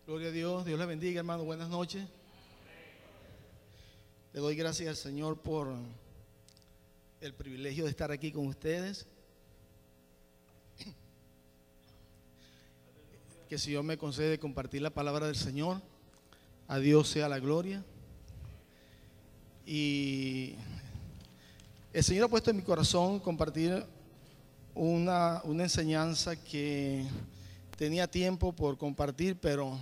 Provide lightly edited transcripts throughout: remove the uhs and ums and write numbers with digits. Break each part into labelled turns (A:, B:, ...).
A: Gloria a Dios, Dios les bendiga, hermano. Buenas noches. Le doy gracias al Señor por el privilegio de estar aquí con ustedes. Que el Señor me concede compartir la palabra del Señor. A Dios sea la gloria. Y el Señor ha puesto en mi corazón compartir una enseñanza que tenía tiempo por compartir, pero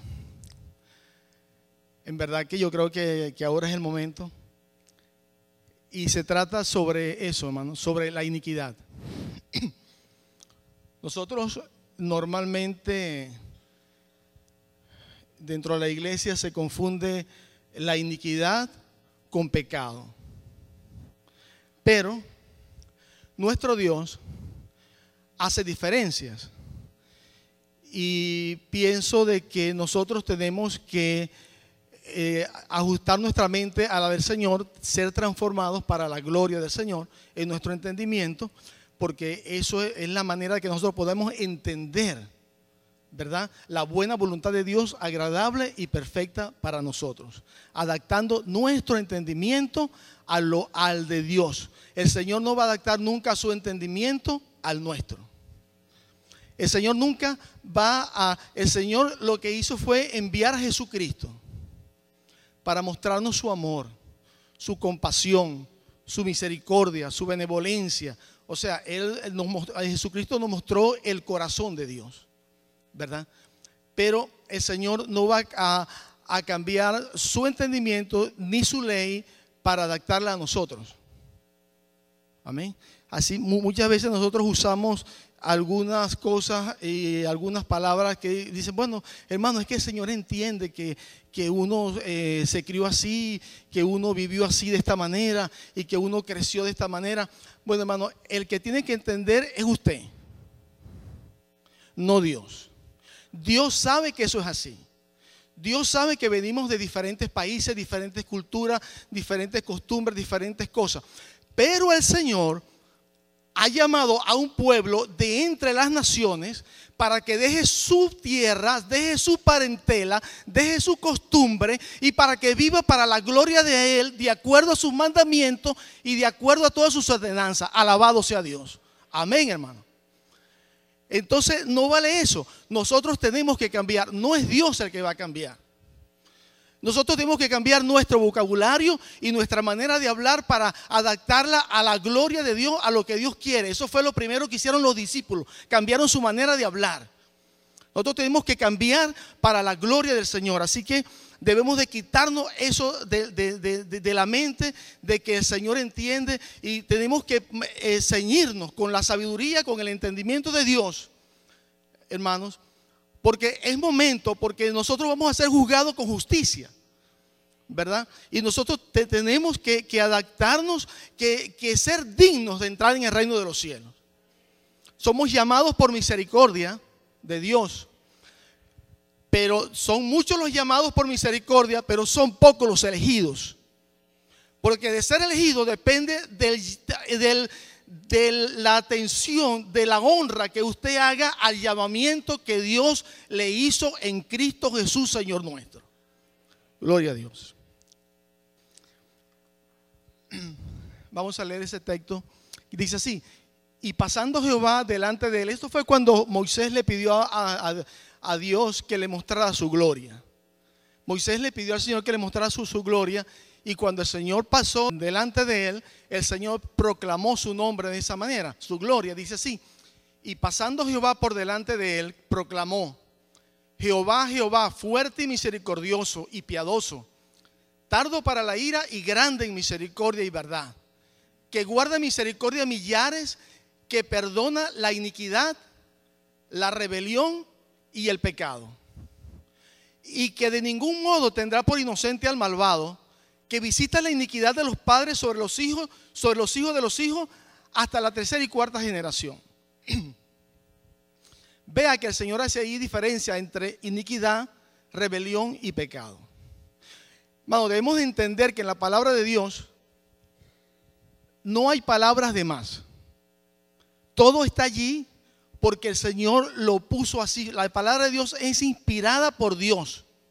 A: en verdad que yo creo que ahora es el momento. Y se trata sobre eso, hermano, sobre la iniquidad. Nosotros normalmente dentro de la iglesia se confunde la iniquidad con pecado. Pero nuestro Dios hace diferencias. Y pienso de que nosotros tenemos que ajustar nuestra mente a la del Señor, ser transformados para la gloria del Señor en nuestro entendimiento, porque eso es la manera que nosotros podemos entender, ¿verdad?, la buena voluntad de Dios, agradable y perfecta para nosotros, adaptando nuestro entendimiento al de Dios. El Señor no va a adaptar nunca su entendimiento al nuestro. El Señor nunca el Señor lo que hizo fue enviar a Jesucristo para mostrarnos su amor, su compasión, su misericordia, su benevolencia. O sea, Jesucristo nos mostró el corazón de Dios, ¿verdad? Pero el Señor no va a cambiar su entendimiento ni su ley para adaptarla a nosotros. Amén. Así muchas veces nosotros usamos algunas cosas y algunas palabras que dicen, bueno, hermano, es que el Señor entiende que uno se crió así, que uno vivió así de esta manera y que uno creció de esta manera. Bueno, hermano, el que tiene que entender es usted, no Dios. Dios sabe que eso es así. Dios sabe que venimos de diferentes países, diferentes culturas, diferentes costumbres, diferentes cosas. Pero el Señor ha llamado a un pueblo de entre las naciones para que deje su tierra, deje su parentela, deje su costumbre y para que viva para la gloria de Él, de acuerdo a sus mandamientos y de acuerdo a todas sus ordenanzas. Alabado sea Dios. Amén, hermano. Entonces no vale eso. Nosotros tenemos que cambiar. No es Dios el que va a cambiar. Nosotros tenemos que cambiar nuestro vocabulario y nuestra manera de hablar para adaptarla a la gloria de Dios, a lo que Dios quiere. Eso fue lo primero que hicieron los discípulos. Cambiaron su manera de hablar. Nosotros tenemos que cambiar para la gloria del Señor. Así que debemos de quitarnos eso de la mente, de que el Señor entiende, y tenemos que ceñirnos con la sabiduría, con el entendimiento de Dios, hermanos. Porque es momento, porque nosotros vamos a ser juzgados con justicia, ¿verdad? Y nosotros tenemos que adaptarnos, que ser dignos de entrar en el reino de los cielos. Somos llamados por misericordia de Dios, pero son muchos los llamados por misericordia, pero son pocos los elegidos. Porque de ser elegido depende de la atención, de la honra que usted haga al llamamiento que Dios le hizo en Cristo Jesús, Señor nuestro. Gloria a Dios. Vamos a leer ese texto. Dice así: y pasando Jehová delante de él. Esto fue cuando Moisés le pidió a Dios que le mostrara su gloria. Moisés le pidió al Señor que le mostrara su gloria. Y cuando el Señor pasó delante de él, el Señor proclamó su nombre de esa manera, su gloria. Dice así: y pasando Jehová por delante de él, proclamó: Jehová, Jehová, fuerte y misericordioso y piadoso, tardo para la ira y grande en misericordia y verdad, que guarda misericordia a millares, que perdona la iniquidad, la rebelión y el pecado, y que de ningún modo tendrá por inocente al malvado, que visita la iniquidad de los padres sobre los hijos de los hijos, hasta la tercera y cuarta generación. Vea que el Señor hace ahí diferencia entre iniquidad, rebelión y pecado. Bueno, debemos de entender que en la palabra de Dios no hay palabras de más. Todo está allí porque el Señor lo puso así. La palabra de Dios es inspirada por Dios.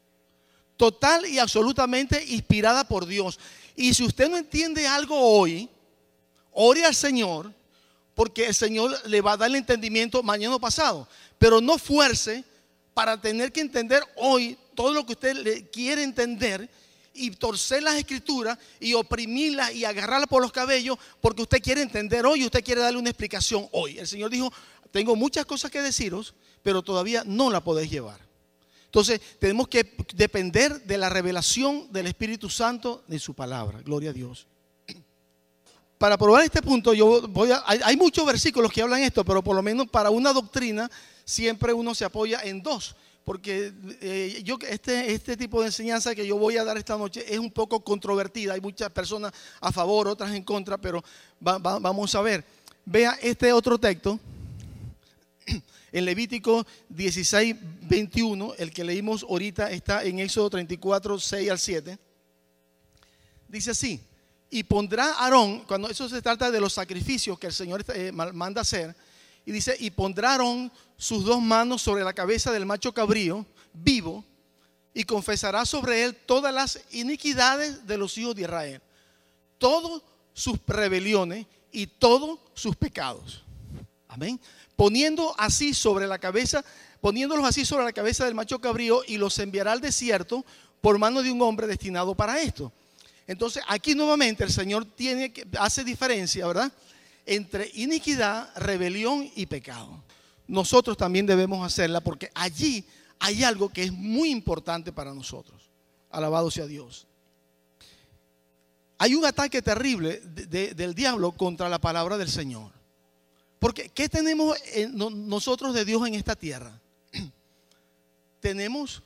A: total y absolutamente inspirada por Dios. Y si usted no entiende algo hoy, ore al Señor, porque el Señor le va a dar el entendimiento mañana o pasado. Pero no fuerce para tener que entender hoy todo lo que usted le quiere entender y torcer las escrituras y oprimirlas y agarrarlas por los cabellos porque usted quiere entender hoy y usted quiere darle una explicación hoy. El Señor dijo, tengo muchas cosas que deciros, pero todavía no la podéis llevar. Entonces tenemos que depender de la revelación del Espíritu Santo de su palabra. Gloria a Dios. Para probar este punto, hay muchos versículos que hablan esto, pero por lo menos para una doctrina siempre uno se apoya en dos. Porque este tipo de enseñanza que yo voy a dar esta noche es un poco controvertida. Hay muchas personas a favor, otras en contra, pero vamos a ver. Vea este otro texto. En Levítico 16, 21, el que leímos ahorita está en Éxodo 34, 6 al 7. Dice así: y pondrá Aarón, cuando eso se trata de los sacrificios que el Señor manda hacer, y dice, y pondrá Aarón sus dos manos sobre la cabeza del macho cabrío vivo, y confesará sobre él todas las iniquidades de los hijos de Israel, todas sus rebeliones y todos sus pecados. Amén. Poniéndolos así sobre la cabeza del macho cabrío, y los enviará al desierto por mano de un hombre destinado para esto. Entonces aquí nuevamente el Señor hace diferencia, ¿verdad?, entre iniquidad, rebelión y pecado. Nosotros también debemos hacerla porque allí hay algo que es muy importante para nosotros. Alabado sea Dios. Hay un ataque terrible del diablo contra la palabra del Señor. Porque ¿qué tenemos nosotros de Dios en esta tierra? Tenemos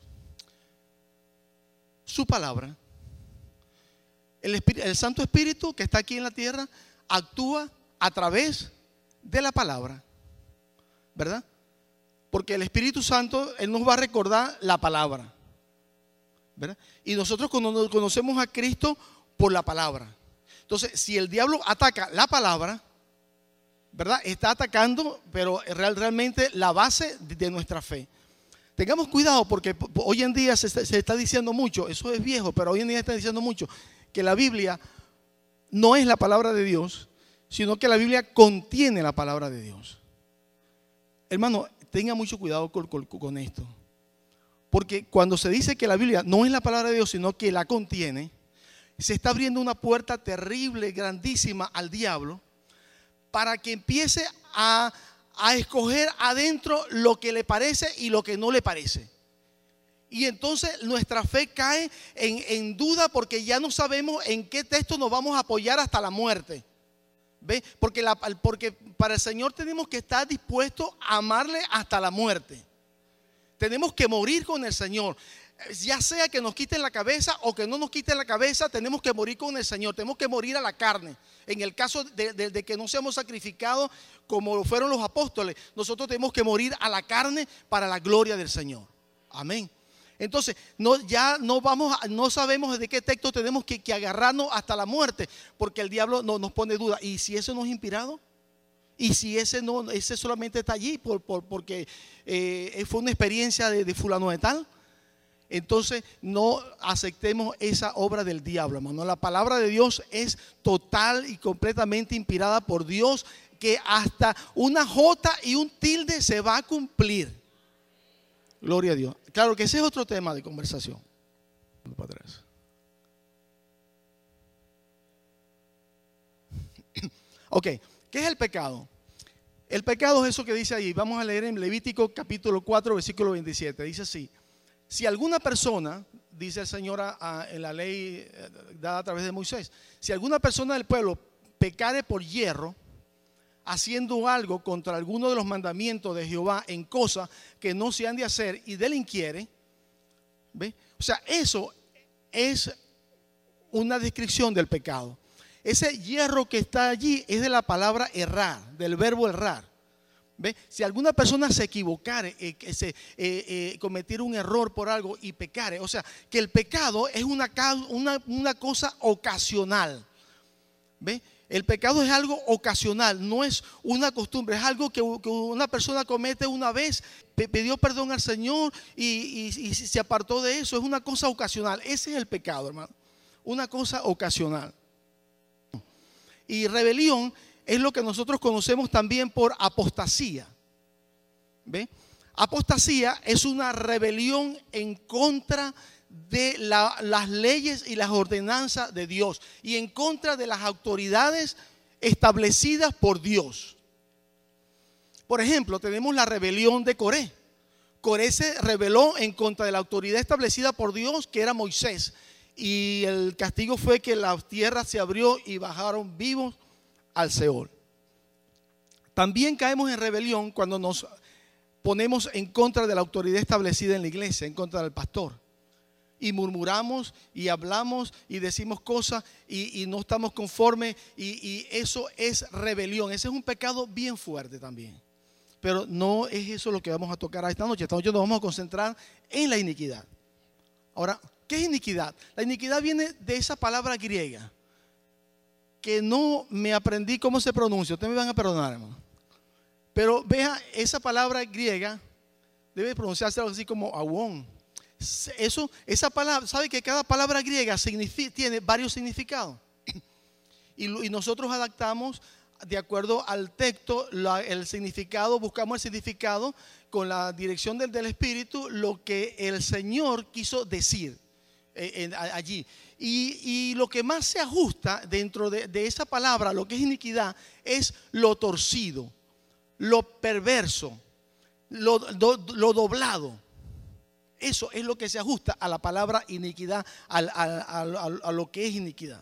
A: su palabra. El Santo Espíritu que está aquí en la tierra actúa a través de la palabra, ¿verdad? Porque el Espíritu Santo, Él nos va a recordar la palabra, ¿verdad? Y nosotros conocemos a Cristo por la palabra. Entonces, si el diablo ataca la palabra, ¿verdad?, está atacando, pero realmente la base de nuestra fe. Tengamos cuidado porque hoy en día se está diciendo mucho, eso es viejo, pero hoy en día está diciendo mucho, que la Biblia no es la palabra de Dios, sino que la Biblia contiene la palabra de Dios. Hermano, tenga mucho cuidado con esto. Porque cuando se dice que la Biblia no es la palabra de Dios, sino que la contiene, se está abriendo una puerta terrible, grandísima al diablo, para que empiece a escoger adentro lo que le parece y lo que no le parece. Y entonces nuestra fe cae en duda porque ya no sabemos en qué texto nos vamos a apoyar hasta la muerte. ¿Ve? Porque para el Señor tenemos que estar dispuestos a amarle hasta la muerte. Tenemos que morir con el Señor. Ya sea que nos quiten la cabeza o que no nos quiten la cabeza, tenemos que morir con el Señor. Tenemos que morir a la carne. En el caso de que no seamos sacrificados como fueron los apóstoles, nosotros tenemos que morir a la carne para la gloria del Señor. Amén. Entonces, no sabemos de qué texto tenemos que agarrarnos hasta la muerte, porque el diablo nos pone duda. ¿Y si ese no es inspirado? ¿Y si ese solamente está allí porque fue una experiencia de fulano de tal? Entonces, no aceptemos esa obra del diablo, hermano. La palabra de Dios es total y completamente inspirada por Dios, que hasta una jota y un tilde se va a cumplir. Gloria a Dios. Claro que ese es otro tema de conversación. Ok, ¿qué es el pecado? El pecado es eso que dice ahí. Vamos a leer en Levítico capítulo 4, versículo 27. Dice así: si alguna persona, dice el Señor en la ley dada a través de Moisés, si alguna persona del pueblo pecare por hierro, haciendo algo contra alguno de los mandamientos de Jehová en cosas que no se han de hacer y delinquiere, ¿ve? O sea, eso es una descripción del pecado. Ese hierro que está allí es de la palabra errar, del verbo errar. ¿Ve? Si alguna persona se equivocare, cometiera un error por algo y pecare, o sea, que el pecado es una cosa ocasional. ¿Ve? El pecado es algo ocasional, no es una costumbre, es algo que una persona comete una vez, pidió perdón al Señor y se apartó de eso. Es una cosa ocasional. Ese es el pecado, hermano. Una cosa ocasional. Y rebelión es lo que nosotros conocemos también por apostasía. ¿Ve? Apostasía es una rebelión en contra de las leyes y las ordenanzas de Dios y en contra de las autoridades establecidas por Dios. Por ejemplo, tenemos la rebelión de Coré. Coré se rebeló en contra de la autoridad establecida por Dios, que era Moisés, y el castigo fue que la tierra se abrió y bajaron vivos al Seol. También caemos en rebelión cuando nos ponemos en contra de la autoridad establecida en la iglesia, en contra del pastor. Y murmuramos y hablamos y decimos cosas y no estamos conformes, y eso es rebelión. Ese es un pecado bien fuerte también. Pero no es eso lo que vamos a tocar esta noche. Esta noche nos vamos a concentrar en la iniquidad. Ahora, ¿qué es iniquidad? La iniquidad viene de esa palabra griega que no me aprendí cómo se pronuncia. Ustedes me van a perdonar, hermano. Pero vea, esa palabra griega debe pronunciarse algo así como awón. Esa palabra, ¿sabe que cada palabra griega tiene varios significados? Y nosotros adaptamos de acuerdo al texto el significado, buscamos el significado con la dirección del Espíritu, lo que el Señor quiso decir allí. Y lo que más se ajusta dentro de esa palabra, lo que es iniquidad, es lo torcido, lo perverso, lo doblado. Eso es lo que se ajusta a la palabra iniquidad, a lo que es iniquidad.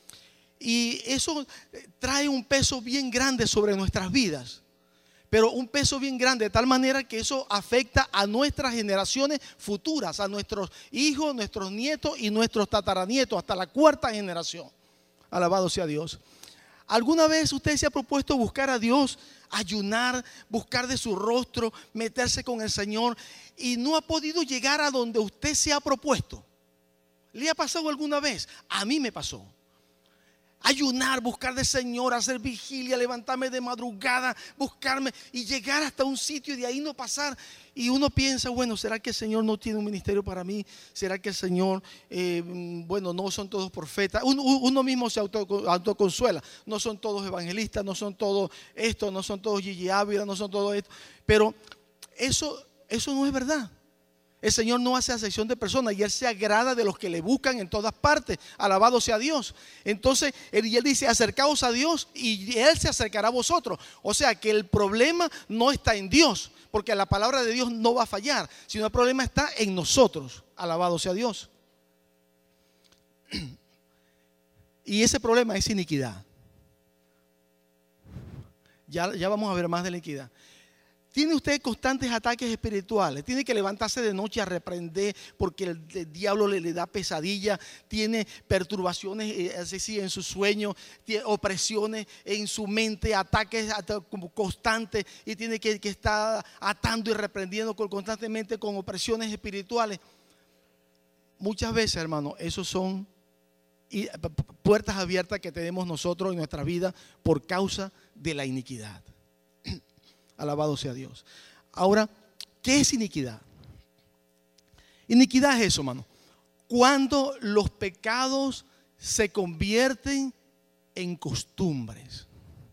A: Y eso trae un peso bien grande sobre nuestras vidas. Pero un peso bien grande, de tal manera que eso afecta a nuestras generaciones futuras, a nuestros hijos, nuestros nietos y nuestros tataranietos, hasta la cuarta generación. Alabado sea Dios. ¿Alguna vez usted se ha propuesto buscar a Dios, ayunar, buscar de su rostro, meterse con el Señor y no ha podido llegar a donde usted se ha propuesto? ¿Le ha pasado alguna vez? A mí me pasó. Ayunar, buscar del Señor, hacer vigilia, levantarme de madrugada, buscarme y llegar hasta un sitio y de ahí no pasar. Y uno piensa, bueno, ¿será que el Señor no tiene un ministerio para mí? ¿Será que el Señor, bueno, no son todos profetas? Uno mismo se autoconsuela. No son todos evangelistas, no son todos esto, no son todos Gigi Ávila, no son todos esto. Pero eso no es verdad. El Señor no hace acepción de personas y Él se agrada de los que le buscan en todas partes. Alabado sea Dios. Entonces Él dice, acercaos a Dios y Él se acercará a vosotros. O sea que el problema no está en Dios, porque la palabra de Dios no va a fallar, sino el problema está en nosotros. Alabado sea Dios. Y ese problema es iniquidad. Ya vamos a ver más de la iniquidad. Tiene usted constantes ataques espirituales, tiene que levantarse de noche a reprender porque el diablo le da pesadilla, tiene perturbaciones en su sueño, tiene opresiones en su mente, ataques como constantes y tiene que estar atando y reprendiendo constantemente con opresiones espirituales. Muchas veces, hermano, esos son puertas abiertas que tenemos nosotros en nuestra vida por causa de la iniquidad. Alabado sea Dios. Ahora, ¿qué es iniquidad? Iniquidad es eso, hermano. Cuando los pecados se convierten en costumbres.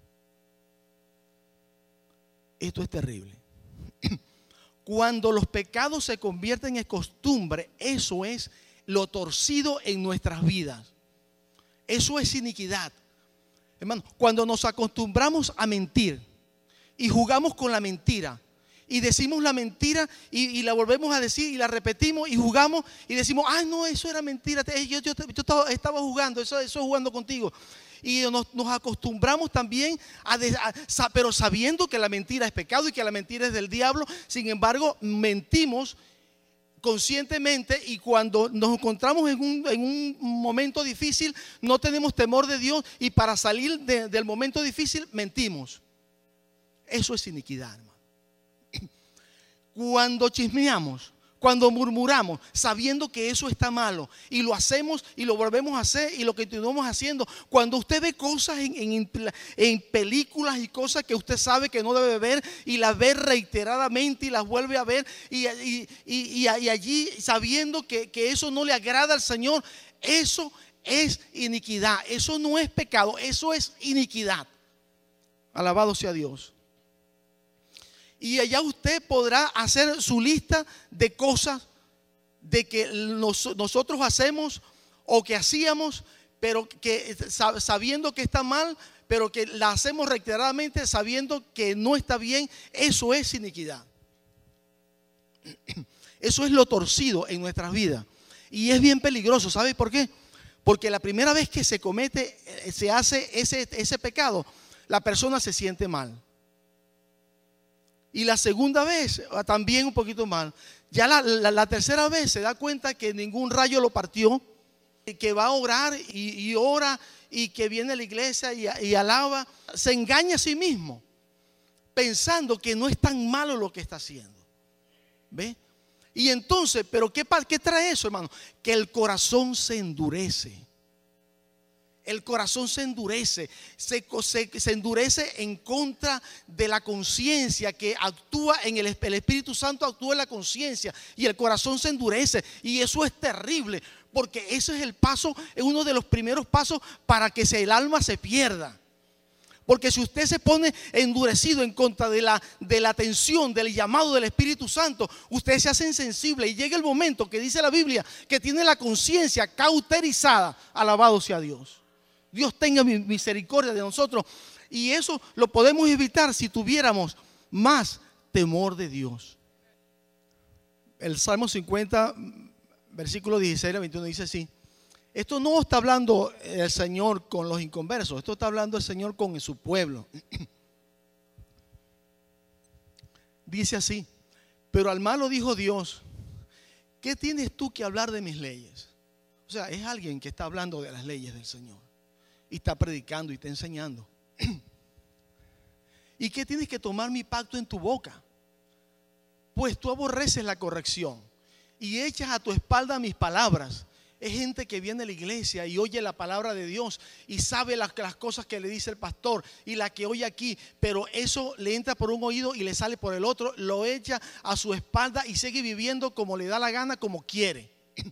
A: Esto es terrible. Cuando los pecados se convierten en costumbre, eso es lo torcido en nuestras vidas. Eso es iniquidad. Hermano, cuando nos acostumbramos a mentir y jugamos con la mentira y decimos la mentira y la volvemos a decir y la repetimos y jugamos y decimos, ay no, eso era mentira, yo estaba jugando, eso jugando contigo. Y nos acostumbramos también pero sabiendo que la mentira es pecado y que la mentira es del diablo. Sin embargo, mentimos conscientemente y cuando nos encontramos en un momento difícil no tenemos temor de Dios y para salir del momento difícil mentimos. Eso es iniquidad, hermano. Cuando chismeamos, Cuando murmuramos, sabiendo que eso está malo, y lo hacemos y lo volvemos a hacer y lo continuamos haciendo. Cuando usted ve cosas en películas y cosas que usted sabe que no debe ver y las ve reiteradamente y las vuelve a ver y allí sabiendo que eso no le agrada al Señor, eso es iniquidad. Eso no es pecado, eso es iniquidad. Alabado sea Dios. Y allá usted podrá hacer su lista de cosas de que nosotros hacemos o que hacíamos, pero que sabiendo que está mal, pero que la hacemos reiteradamente sabiendo que no está bien. Eso es iniquidad. Eso es lo torcido en nuestras vidas. Y es bien peligroso. ¿Sabe por qué? Porque la primera vez que se hace ese pecado, la persona se siente mal. Y la segunda vez también un poquito mal. Ya la tercera vez se da cuenta que ningún rayo lo partió, que va a orar y ora, y que viene a la iglesia y alaba. Se engaña a sí mismo pensando que no es tan malo lo que está haciendo. ¿Ve? Y entonces, pero ¿qué trae eso, hermano? Que el corazón se endurece. El corazón se endurece, se endurece en contra de la conciencia que actúa en el Espíritu Santo, actúa en la conciencia, y el corazón se endurece. Y eso es terrible, porque ese es el paso, es uno de los primeros pasos para que el alma se pierda. Porque si usted se pone endurecido en contra de la atención, del llamado del Espíritu Santo, usted se hace insensible y llega el momento que dice la Biblia que tiene la conciencia cauterizada. Alabado sea Dios. Dios tenga misericordia de nosotros. Y eso lo podemos evitar si tuviéramos más temor de Dios. El Salmo 50, versículo 16 a 21 dice así. Esto no está hablando el Señor con los inconversos. Esto está hablando el Señor con su pueblo. Dice así. Pero al malo dijo Dios: ¿qué tienes tú que hablar de mis leyes? O sea, es alguien que está hablando de las leyes del Señor y está predicando y está enseñando. ¿Y qué tienes que tomar mi pacto en tu boca? Pues tú aborreces la corrección y echas a tu espalda mis palabras. Es gente que viene a la iglesia y oye la palabra de Dios y sabe las cosas que le dice el pastor y la que oye aquí, pero eso le entra por un oído y le sale por el otro, lo echa a su espalda y sigue viviendo como le da la gana, como quiere.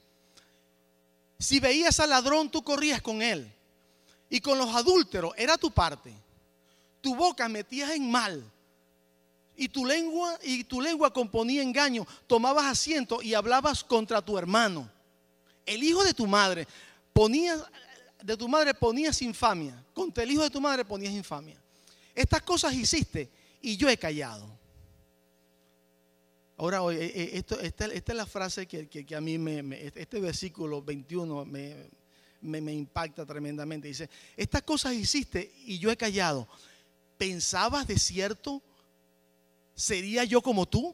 A: Si veías al ladrón, tú corrías con él, y con los adúlteros era tu parte. Tu boca metías en mal, y tu lengua componía engaño. Tomabas asiento y hablabas contra tu hermano. El hijo de tu madre ponías infamia. Contra el hijo de tu madre ponías infamia. Estas cosas hiciste y yo he callado. Ahora, esta es la frase que a mí este versículo 21 me impacta tremendamente. Dice: estas cosas hiciste y yo he callado. ¿Pensabas de cierto sería yo como tú?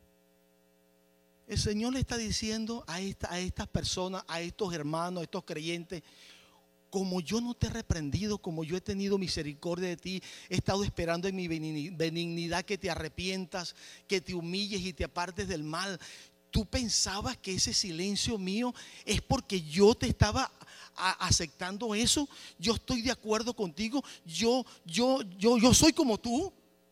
A: El Señor le está diciendo a estas personas, a estos hermanos, a estos creyentes: como yo no te he reprendido, como yo he tenido misericordia de ti, he estado esperando en mi benignidad que te arrepientas, que te humilles y te apartes del mal. ¿Tú pensabas que ese silencio mío es porque yo te estaba aceptando eso? Yo estoy de acuerdo contigo. Yo soy como tú.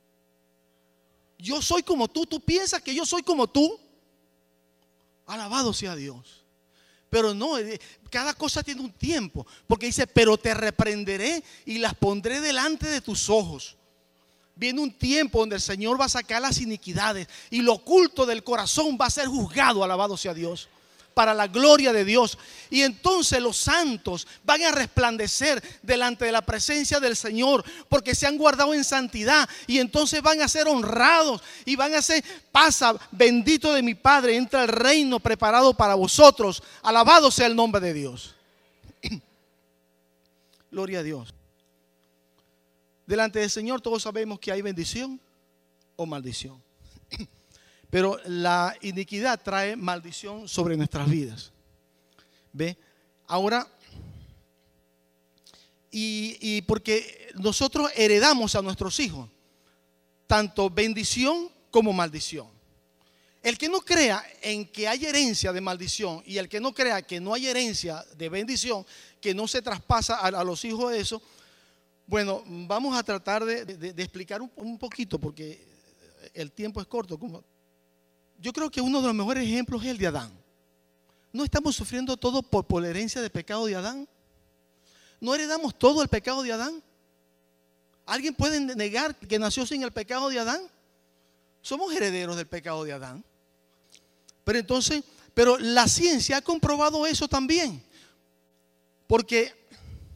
A: Yo soy como tú. ¿Tú piensas que yo soy como tú? Alabado sea Dios. Pero no, cada cosa tiene un tiempo. Porque dice: pero te reprenderé y las pondré delante de tus ojos. Viene un tiempo donde el Señor va a sacar las iniquidades y lo oculto del corazón va a ser juzgado. Alabado sea Dios, para la gloria de Dios. Y entonces los santos van a resplandecer delante de la presencia del Señor, porque se han guardado en santidad. Y entonces van a ser honrados y van a ser: pasa, bendito de mi Padre, entra el reino preparado para vosotros. Alabado sea el nombre de Dios. Gloria a Dios. Delante del Señor todos sabemos que hay bendición o maldición. Pero la iniquidad trae maldición sobre nuestras vidas. ¿Ve? Ahora, y porque nosotros heredamos a nuestros hijos tanto bendición como maldición. El que no crea en que hay herencia de maldición y el que no crea que no hay herencia de bendición, que no se traspasa a los hijos de eso, bueno, vamos a tratar de explicar un poquito porque el tiempo es corto. Yo creo que uno de los mejores ejemplos es el de Adán. ¿No estamos sufriendo todo por la herencia del pecado de Adán? ¿No heredamos todo el pecado de Adán? ¿Alguien puede negar que nació sin el pecado de Adán? Somos herederos del pecado de Adán. Pero la ciencia ha comprobado eso también. Porque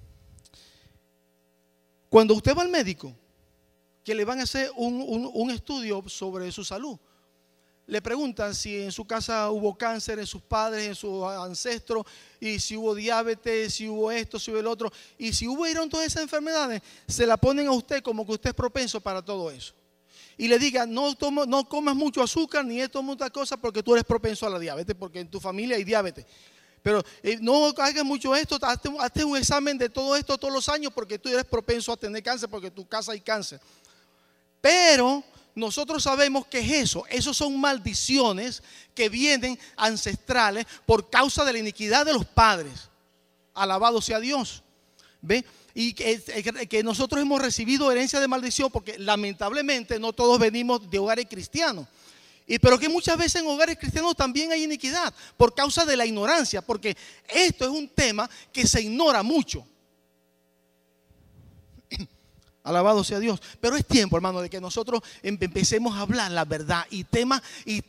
A: cuando usted va al médico, que le van a hacer un estudio sobre su salud, le preguntan si en su casa hubo cáncer, en sus padres, en sus ancestros, y si hubo diabetes, si hubo esto, si hubo el otro, y si hubieron todas esas enfermedades, se la ponen a usted como que usted es propenso para todo eso. Y le digan, no comas mucho azúcar ni esto, muchas cosas, porque tú eres propenso a la diabetes, porque en tu familia hay diabetes. Pero no hagas mucho esto, hazte un examen de todo esto todos los años, porque tú eres propenso a tener cáncer, porque en tu casa hay cáncer. Pero nosotros sabemos que es eso. Esos son maldiciones que vienen ancestrales por causa de la iniquidad de los padres. Alabado sea Dios. ¿Ve? Y que nosotros hemos recibido herencia de maldición porque lamentablemente no todos venimos de hogares cristianos. Pero que muchas veces en hogares cristianos también hay iniquidad por causa de la ignorancia, porque esto es un tema que se ignora mucho. Alabado sea Dios. Pero es tiempo, hermano, de que nosotros empecemos a hablar la verdad y temas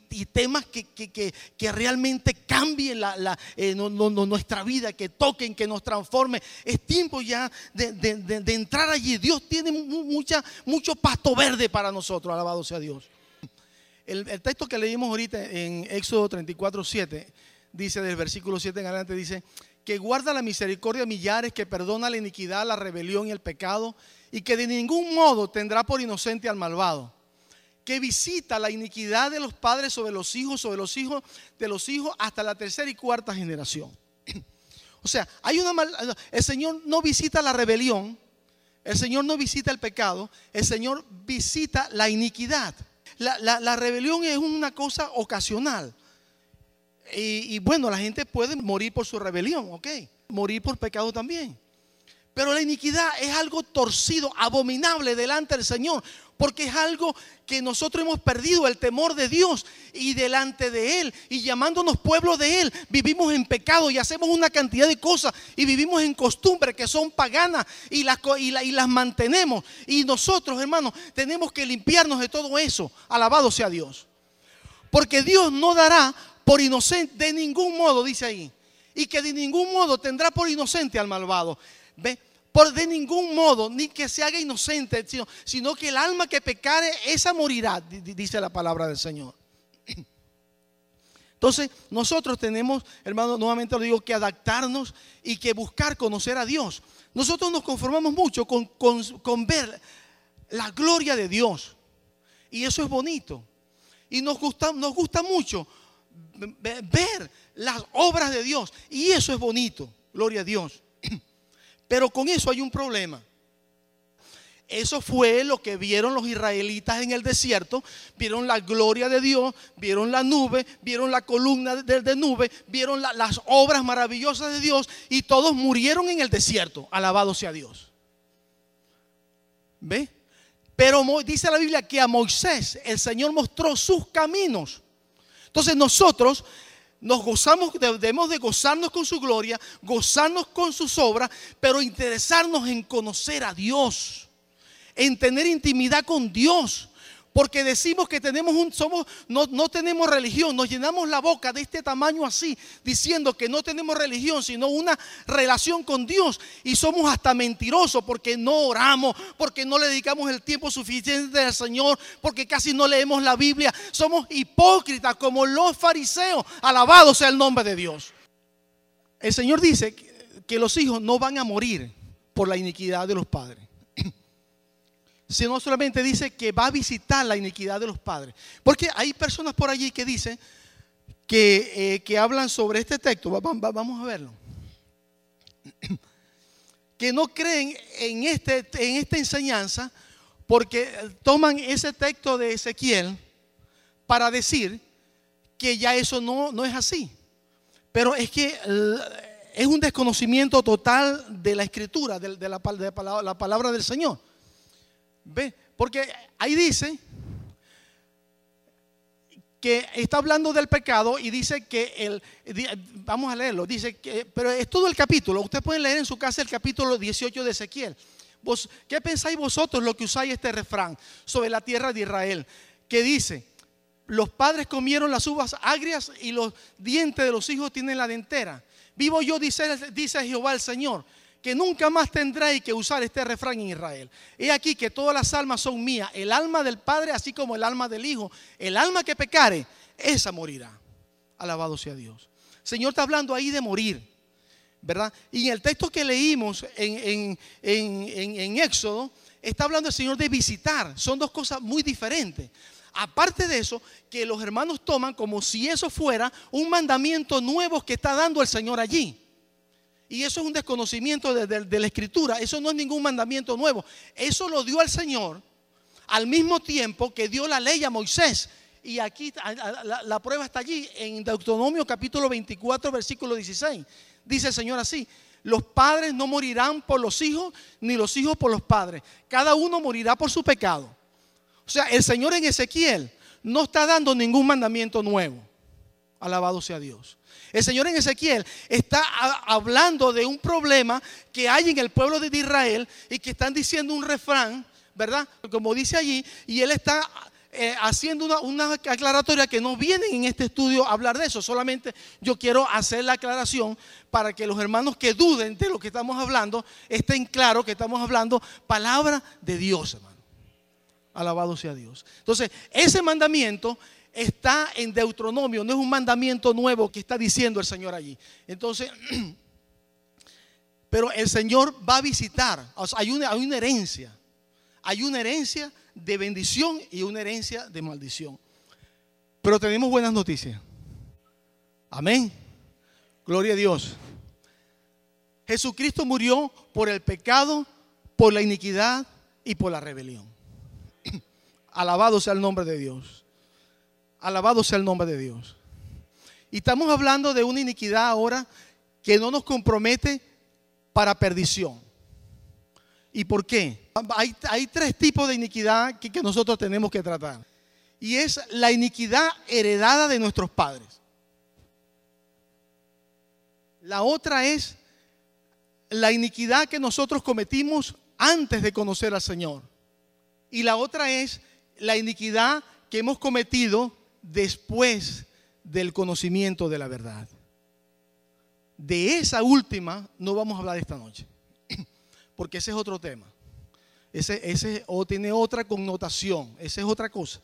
A: que realmente cambien nuestra vida, que toquen, que nos transformen. Es tiempo ya de entrar allí. Dios tiene mucho pasto verde para nosotros. Alabado sea Dios. El texto que leímos ahorita en Éxodo 34:7 dice, del versículo 7 en adelante, dice que guarda la misericordia a millares, que perdona la iniquidad, la rebelión y el pecado, y que de ningún modo tendrá por inocente al malvado, que visita la iniquidad de los padres sobre los hijos de los hijos hasta la tercera y cuarta generación. O sea, el Señor no visita la rebelión, el Señor no visita el pecado, el Señor visita la iniquidad. La rebelión es una cosa ocasional. Y bueno, la gente puede morir por su rebelión, ok, morir por pecado también. Pero la iniquidad es algo torcido, abominable delante del Señor, porque es algo que nosotros hemos perdido el temor de Dios, y delante de Él, y llamándonos pueblo de Él, vivimos en pecado y hacemos una cantidad de cosas y vivimos en costumbres que son paganas y las mantenemos. Y nosotros, hermanos, tenemos que limpiarnos de todo eso. Alabado sea Dios. Porque Dios no dará por inocente de ningún modo, dice ahí, y que de ningún modo tendrá por inocente al malvado. ¿Ve? Por de ningún modo, ni que se haga inocente, sino que el alma que pecare, esa morirá, dice la palabra del Señor. Entonces nosotros tenemos, hermano, nuevamente lo digo, que adaptarnos y que buscar conocer a Dios. Nosotros nos conformamos mucho con ver la gloria de Dios, y eso es bonito. Y nos gusta mucho ver las obras de Dios, y eso es bonito, gloria a Dios. Pero con eso hay un problema. Eso fue lo que vieron los israelitas en el desierto. Vieron la gloria de Dios, vieron la nube, vieron la columna de nube, vieron las obras maravillosas de Dios, y todos murieron en el desierto. Alabado sea Dios. ¿Ve? Pero dice la Biblia que a Moisés el Señor mostró sus caminos. Entonces nosotros debemos de gozarnos con su gloria, gozarnos con sus obras, pero interesarnos en conocer a Dios, en tener intimidad con Dios. Porque decimos que no tenemos religión, nos llenamos la boca de este tamaño así, diciendo que no tenemos religión, sino una relación con Dios. Y somos hasta mentirosos porque no oramos, porque no le dedicamos el tiempo suficiente al Señor, porque casi no leemos la Biblia. Somos hipócritas como los fariseos. Alabado sea el nombre de Dios. El Señor dice que los hijos no van a morir por la iniquidad de los padres, sino solamente dice que va a visitar la iniquidad de los padres. Porque hay personas por allí que dicen que hablan sobre este texto. Vamos a verlo. Que no creen en esta enseñanza, porque toman ese texto de Ezequiel para decir que ya eso no es así. Pero es que es un desconocimiento total de la Escritura, de la palabra del Señor. ¿Ve? Porque ahí dice que está hablando del pecado y dice que vamos a leerlo, dice que, pero es todo el capítulo. Usted puede leer en su casa el capítulo 18 de Ezequiel. ¿Qué pensáis vosotros lo que usáis este refrán sobre la tierra de Israel? Que dice: los padres comieron las uvas agrias y los dientes de los hijos tienen la dentera. Vivo yo, dice Jehová el Señor, que nunca más tendréis que usar este refrán en Israel. He aquí que todas las almas son mías, el alma del Padre así como el alma del Hijo. El alma que pecare, esa morirá. Alabado sea Dios. El Señor está hablando ahí de morir, ¿verdad? Y en el texto que leímos en Éxodo, está hablando el Señor de visitar. Son dos cosas muy diferentes. Aparte de eso, que los hermanos toman como si eso fuera un mandamiento nuevo que está dando el Señor allí. Y eso es un desconocimiento de la Escritura. Eso no es ningún mandamiento nuevo. Eso lo dio el Señor al mismo tiempo que dio la ley a Moisés. Y aquí la prueba está allí en Deuteronomio capítulo 24 versículo 16. Dice el Señor así: los padres no morirán por los hijos, ni los hijos por los padres. Cada uno morirá por su pecado. O sea, el Señor en Ezequiel no está dando ningún mandamiento nuevo. Alabado sea Dios. El Señor en Ezequiel está hablando de un problema que hay en el pueblo de Israel y que están diciendo un refrán, ¿verdad? Como dice allí, y Él está haciendo una aclaratoria que no viene en este estudio a hablar de eso. Solamente yo quiero hacer la aclaración para que los hermanos que duden de lo que estamos hablando estén claros que estamos hablando palabra de Dios, hermano. Alabado sea Dios. Entonces, ese mandamiento está en Deuteronomio, no es un mandamiento nuevo que está diciendo el Señor allí. Entonces, pero el Señor va a visitar. O sea, hay una herencia. Hay una herencia de bendición y una herencia de maldición. Pero tenemos buenas noticias. Amén. Gloria a Dios. Jesucristo murió por el pecado, por la iniquidad y por la rebelión. Alabado sea el nombre de Dios. Alabado sea el nombre de Dios. Y estamos hablando de una iniquidad ahora que no nos compromete para perdición. ¿Y por qué? Hay tres tipos de iniquidad que nosotros tenemos que tratar. Y es la iniquidad heredada de nuestros padres. La otra es la iniquidad que nosotros cometimos antes de conocer al Señor. Y la otra es la iniquidad que hemos cometido después del conocimiento de la verdad. De esa última no vamos a hablar esta noche, porque ese es otro tema. Ese tiene otra connotación, esa es otra cosa.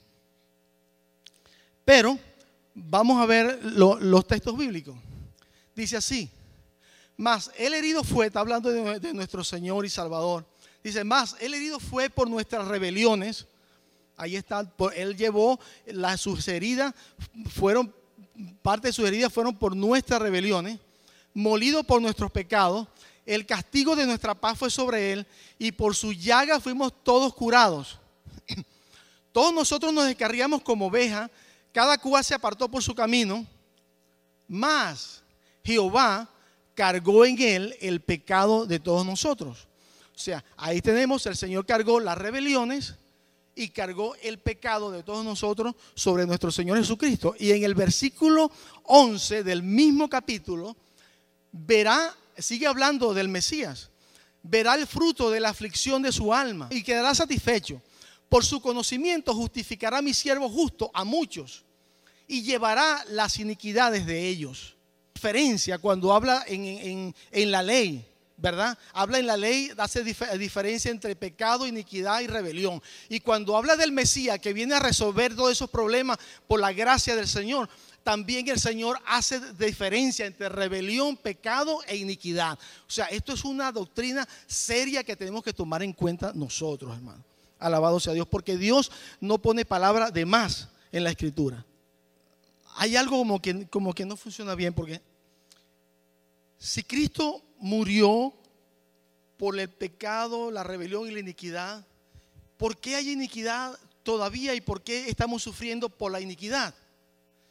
A: Pero vamos a ver los textos bíblicos. Dice así: mas el herido fue, está hablando de nuestro Señor y Salvador. Dice: mas el herido fue por nuestras rebeliones. Ahí está, Él llevó sus heridas, parte de sus heridas fueron por nuestras rebeliones, molido por nuestros pecados. El castigo de nuestra paz fue sobre Él, y por su llaga fuimos todos curados. Todos nosotros nos descarriamos como ovejas, cada cual se apartó por su camino, mas Jehová cargó en Él el pecado de todos nosotros. O sea, ahí tenemos, el Señor cargó las rebeliones y cargó el pecado de todos nosotros sobre nuestro Señor Jesucristo. Y en el versículo 11 del mismo capítulo sigue hablando del Mesías. Verá el fruto de la aflicción de su alma y quedará satisfecho. Por su conocimiento justificará a mi siervo justo a muchos y llevará las iniquidades de ellos. Diferencia cuando habla en la ley, ¿verdad? Habla en la ley, hace diferencia entre pecado, iniquidad y rebelión. Y cuando habla del Mesías que viene a resolver todos esos problemas por la gracia del Señor, también el Señor hace diferencia entre rebelión, pecado e iniquidad. O sea, esto es una doctrina seria que tenemos que tomar en cuenta nosotros, hermano. Alabado sea Dios, porque Dios no pone palabra de más en la Escritura. Hay algo como que no funciona bien, porque si Cristo murió por el pecado, la rebelión y la iniquidad, ¿por qué hay iniquidad todavía y por qué estamos sufriendo por la iniquidad?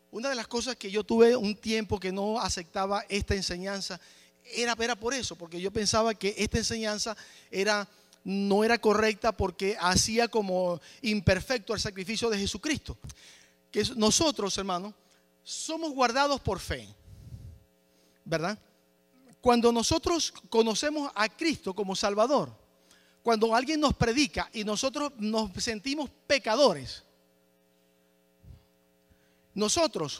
A: Una de las cosas que yo tuve un tiempo que no aceptaba esta enseñanza era por eso, porque yo pensaba que esta enseñanza no era correcta porque hacía como imperfecto el sacrificio de Jesucristo. Que nosotros, hermanos, somos guardados por fe, ¿verdad? Cuando nosotros conocemos a Cristo como Salvador, cuando alguien nos predica y nosotros nos sentimos pecadores, nosotros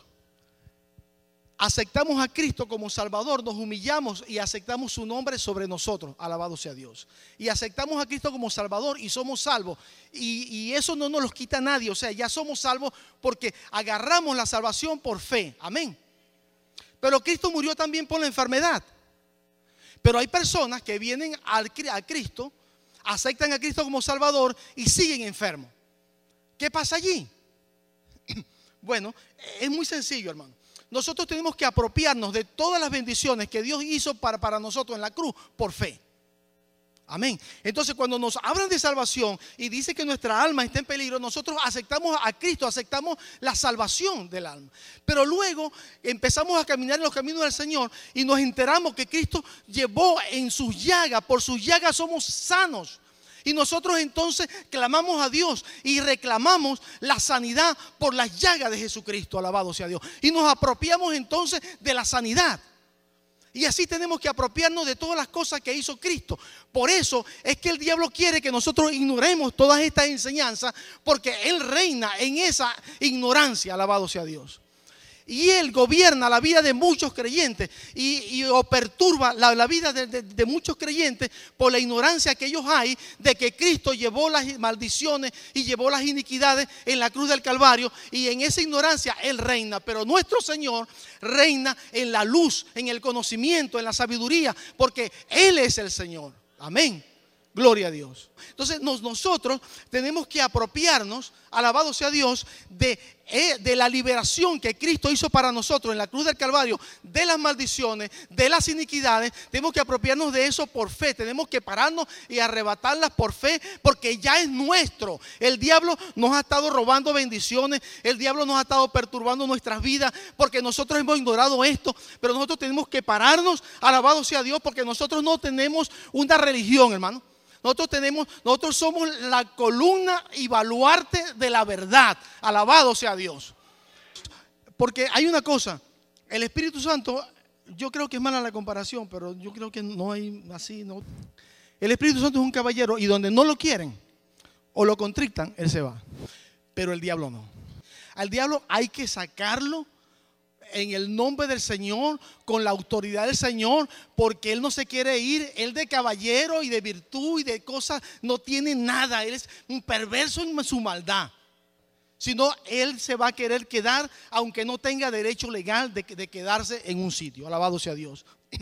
A: aceptamos a Cristo como Salvador, nos humillamos y aceptamos su nombre sobre nosotros, alabado sea Dios. Y aceptamos a Cristo como Salvador y somos salvos. Y eso no nos lo quita nadie, o sea, ya somos salvos porque agarramos la salvación por fe, amén. Pero Cristo murió también por la enfermedad. Pero hay personas que vienen a Cristo, aceptan a Cristo como Salvador y siguen enfermos. ¿Qué pasa allí? Bueno, es muy sencillo, hermano. Nosotros tenemos que apropiarnos de todas las bendiciones que Dios hizo para nosotros en la cruz por fe. Amén. Entonces, cuando nos hablan de salvación y dice que nuestra alma está en peligro, nosotros aceptamos a Cristo, aceptamos la salvación del alma. Pero luego empezamos a caminar en los caminos del Señor y nos enteramos que Cristo llevó en sus llagas, por sus llagas somos sanos. Y nosotros entonces clamamos a Dios y reclamamos la sanidad por las llagas de Jesucristo, alabado sea Dios. Y nos apropiamos entonces de la sanidad. Y así tenemos que apropiarnos de todas las cosas que hizo Cristo. Por eso es que el diablo quiere que nosotros ignoremos todas estas enseñanzas, porque él reina en esa ignorancia, alabado sea Dios. Y él gobierna la vida de muchos creyentes o perturba la vida de muchos creyentes por la ignorancia que ellos hay de que Cristo llevó las maldiciones y llevó las iniquidades en la cruz del Calvario, y en esa ignorancia él reina. Pero nuestro Señor reina en la luz, en el conocimiento, en la sabiduría, porque él es el Señor. Amén. Gloria a Dios. Entonces nosotros tenemos que apropiarnos, alabado sea Dios, de la liberación que Cristo hizo para nosotros en la cruz del Calvario, de las maldiciones, de las iniquidades. Tenemos que apropiarnos de eso por fe. Tenemos que pararnos y arrebatarlas por fe, porque ya es nuestro. El diablo nos ha estado robando bendiciones, el diablo nos ha estado perturbando nuestras vidas, porque nosotros hemos ignorado esto. Pero nosotros tenemos que pararnos, alabado sea Dios, porque nosotros no tenemos una religión, hermano. Nosotros somos la columna y baluarte de la verdad. Alabado sea Dios. Porque hay una cosa, el Espíritu Santo, yo creo que es mala la comparación, pero yo creo que no hay así, no. El Espíritu Santo es un caballero y donde no lo quieren o lo contrictan, él se va. Pero el diablo no. Al diablo hay que sacarlo en el nombre del Señor, con la autoridad del Señor, porque él no se quiere ir. Él de caballero y de virtud y de cosas no tiene nada. Él es un perverso en su maldad. Sino él se va a querer quedar, aunque no tenga derecho legal de quedarse en un sitio. Alabado sea Dios.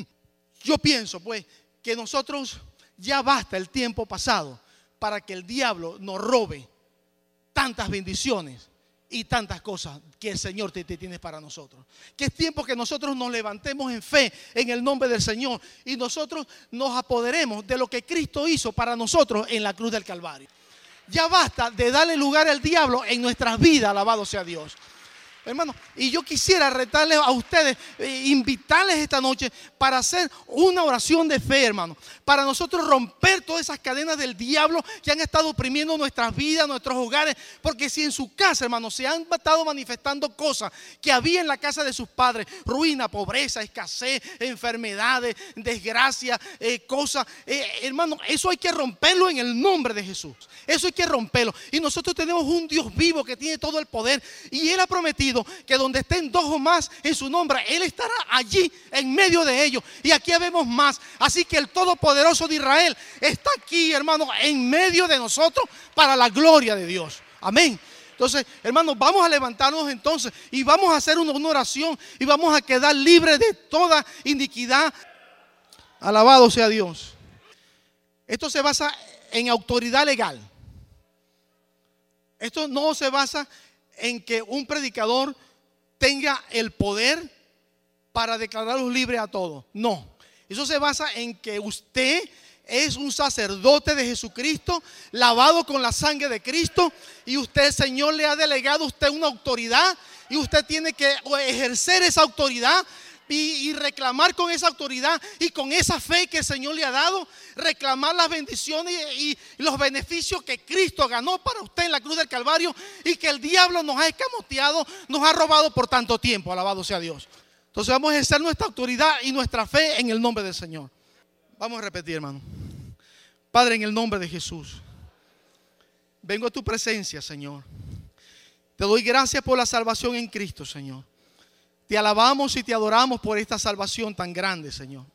A: Yo pienso pues que nosotros ya basta el tiempo pasado para que el diablo nos robe tantas bendiciones y tantas cosas que el Señor te tiene para nosotros. Que es tiempo que nosotros nos levantemos en fe en el nombre del Señor y nosotros nos apoderemos de lo que Cristo hizo para nosotros en la cruz del Calvario. Ya basta de darle lugar al diablo en nuestras vidas, alabado sea Dios. Hermano, y yo quisiera retarles a ustedes, invitarles esta noche para hacer una oración de fe, hermano. Para nosotros romper todas esas cadenas del diablo que han estado oprimiendo nuestras vidas, nuestros hogares. Porque si en su casa, hermano, se han estado manifestando cosas que había en la casa de sus padres: ruina, pobreza, escasez, enfermedades, desgracia, cosas. Hermano, eso hay que romperlo en el nombre de Jesús. Eso hay que romperlo. Y nosotros tenemos un Dios vivo que tiene todo el poder. Y Él ha prometido que donde estén dos o más en su nombre, Él estará allí en medio de ellos. Y aquí habemos más. Así que el Todopoderoso de Israel está aquí, hermano, en medio de nosotros para la gloria de Dios. Amén. Entonces, hermanos, vamos a levantarnos entonces y vamos a hacer una oración y vamos a quedar libres de toda iniquidad. Alabado sea Dios. Esto se basa en autoridad legal. Esto no se basa en que un predicador tenga el poder para declararlos libres a todos. No, eso se basa en que usted es un sacerdote de Jesucristo, lavado con la sangre de Cristo, y usted, el Señor, le ha delegado a usted una autoridad Y usted tiene que ejercer esa autoridad y reclamar con esa autoridad y con esa fe que el Señor le ha dado, reclamar las bendiciones y los beneficios que Cristo ganó para usted en la cruz del Calvario y que el diablo nos ha escamoteado, nos ha robado por tanto tiempo. Alabado sea Dios. Entonces vamos a ejercer nuestra autoridad y nuestra fe en el nombre del Señor. Vamos a repetir, hermano. Padre, en el nombre de Jesús, vengo a tu presencia, Señor. Te doy gracias por la salvación en Cristo, Señor. Te alabamos y te adoramos por esta salvación tan grande, Señor.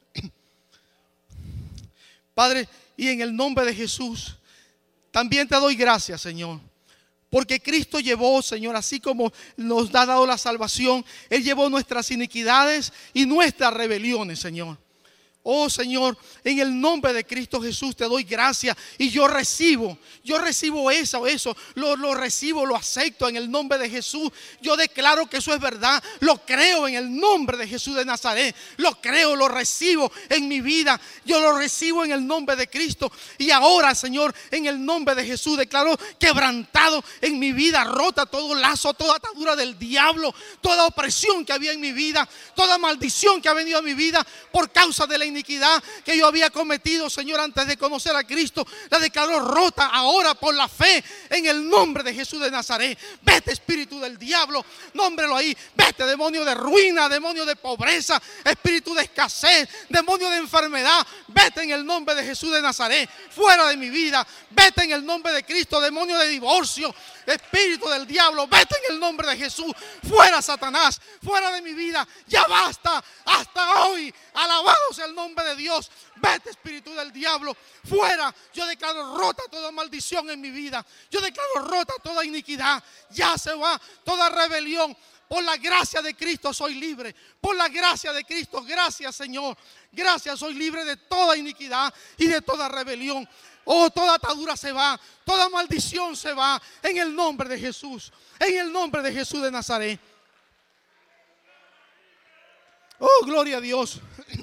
A: Padre, y en el nombre de Jesús, también te doy gracias, Señor. Porque Cristo llevó, Señor, así como nos ha dado la salvación, Él llevó nuestras iniquidades y nuestras rebeliones, Señor. Oh Señor, en el nombre de Cristo Jesús te doy gracias y yo recibo eso, lo recibo, lo acepto en el nombre de Jesús. Yo declaro que eso es verdad, lo creo en el nombre de Jesús de Nazaret, lo creo, lo recibo en mi vida, yo lo recibo en el nombre de Cristo. Y ahora, Señor, en el nombre de Jesús declaro quebrantado en mi vida, rota todo lazo, toda atadura del diablo, toda opresión que había en mi vida, toda maldición que ha venido a mi vida por causa de la iniquidad que yo había cometido, Señor, antes de conocer a Cristo. La declaro rota ahora por la fe en el nombre de Jesús de Nazaret. Vete, espíritu del diablo, nómbrelo ahí. Vete, demonio de ruina, demonio de pobreza, espíritu de escasez, demonio de enfermedad. Vete en el nombre de Jesús de Nazaret, fuera de mi vida. Vete en el nombre de Cristo, demonio de divorcio, espíritu del diablo, vete en el nombre de Jesús. Fuera, Satanás, fuera de mi vida. Ya basta, hasta hoy. Alabado sea el nombre de Dios. Vete, espíritu del diablo, fuera. Yo declaro rota toda maldición en mi vida. Yo declaro rota toda iniquidad. Ya se va toda rebelión. Por la gracia de Cristo soy libre. Por la gracia de Cristo, gracias, Señor. Gracias, soy libre de toda iniquidad y de toda rebelión. Oh, toda atadura se va, toda maldición se va en el nombre de Jesús, en el nombre de Jesús de Nazaret. Oh, gloria a Dios.